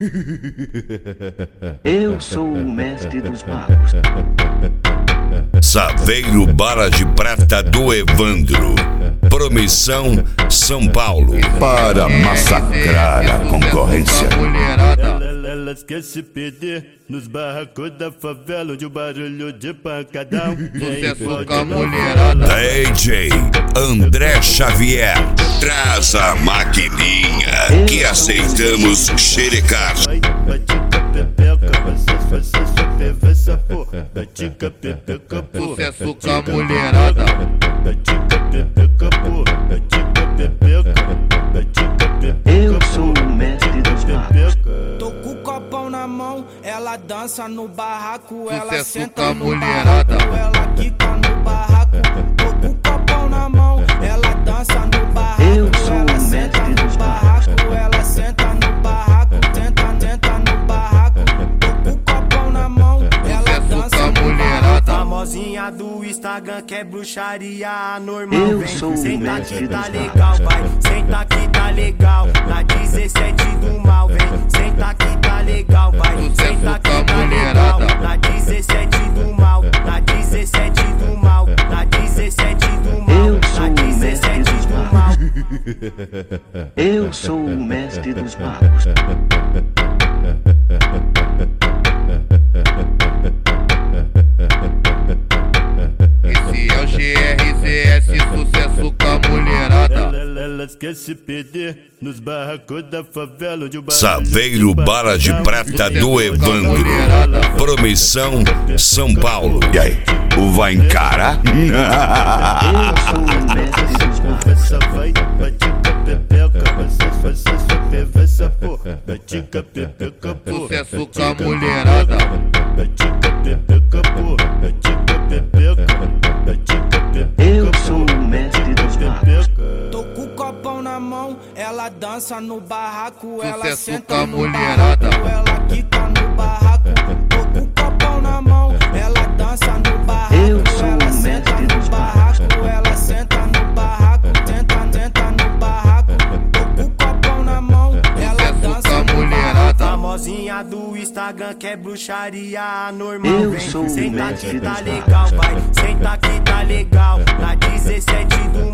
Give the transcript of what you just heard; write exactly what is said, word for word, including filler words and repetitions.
Eu sou o mestre dos magos. Saveiro Bala de Prata do Evandro. Promissão São Paulo. Para massacrar a concorrência. Elas querem se perder nos barracos da favela, onde o barulho de pancadão. Sucesso com a mulherada. D J André Xavier. Traz a maquininha que aceitamos xerecar. Sucesso com a mulherada. Eu sou o mestre dos magos. Tô com o copão na mão, ela dança no barraco, ela Sucesso senta com a no mulherada. barraco, ela quica no barraco. Tô com o copão na mão, ela dança no barraco, Eu sou ela o senta mestre no dos barraco, ela senta no barraco, tenta, tenta no barraco. Tô com o copão na mão, ela Sucesso dança com a no mulherada. barraco. Famosinha do Instagram que é bruxaria anormal. Eu Vem, sou o senta mestre que tá dos legal, magos. vai, senta que tá legal. Na dezessete do mal, vem, senta que tá legal, vai, senta que tá legal. Na dezessete do mal, na dezessete do mal, na dezessete do mal, Eu sou na o mestre dezessete dos do mal. Eu sou o mestre dos magos. Esse é o G R Z S, sucesso com a mulherada. Elas querem se perder nos barracos da favela, onde o barulho Saveiro Bala de Prata do Evandro. Promissão São Paulo. E aí, o vai encarar? Eu sou o mestre dos magos. Essa vai, batica pepeca, você só peva essa porra. Batica pepeca, porra. Sucesso com a mulherada. Batica pepeca, porra. Batica pepeca, batica pepeca. Eu sou o mestre dos magos. Tô com o copão na mão, ela dança no barraco, ela Sucesso senta com a no mulherada. barraco, ela quica no barraco. Tô com o copão na mão, ela dança no barraco, Eu sou ela o senta mestre no dos barraco, ela senta no barraco, tenta, tenta no barraco. Tô com o copão na mão, ela Sucesso dança com a no mulherada. barraco. Famosinha do Instagram que é bruxaria anormal. Eu Vem, sou o senta mestre que tá dos legal, magos. vai, senta que tá legal. Na dezessete do